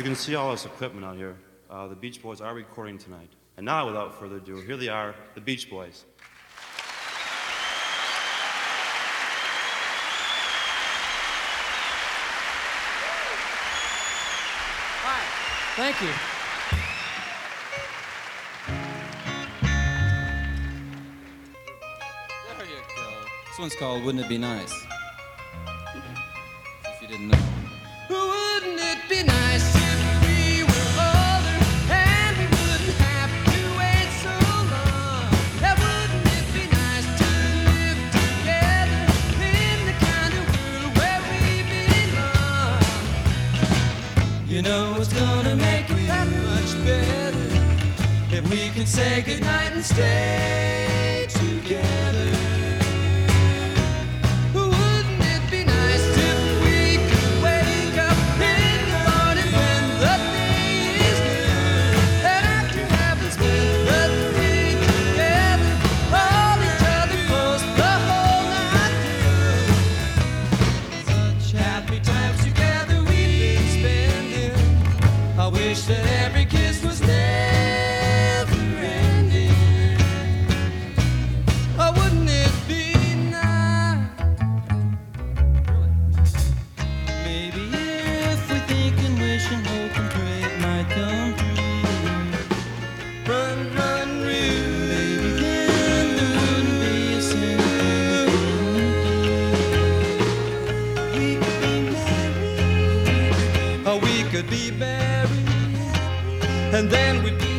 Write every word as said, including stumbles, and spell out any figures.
You can see all this equipment out here. Uh, the Beach Boys are recording tonight. And now, without further ado, here they are, the Beach Boys. Hi. Thank you. There you go. This one's called Wouldn't It Be Nice? If you didn't know. Wouldn't it be nice if we were older and we wouldn't have to wait so long? And wouldn't it be nice to live together in the kind of world where we belong? You know what's gonna make it that much better if we could say goodnight and stay together. That every kiss was never ending. Oh, wouldn't it be nice? Maybe if we think and wish and hope and pray it might come true. Run, run, real. Maybe then there wouldn't be a single thing we couldn't do. We could be married. Oh, we could be married. And then we'd be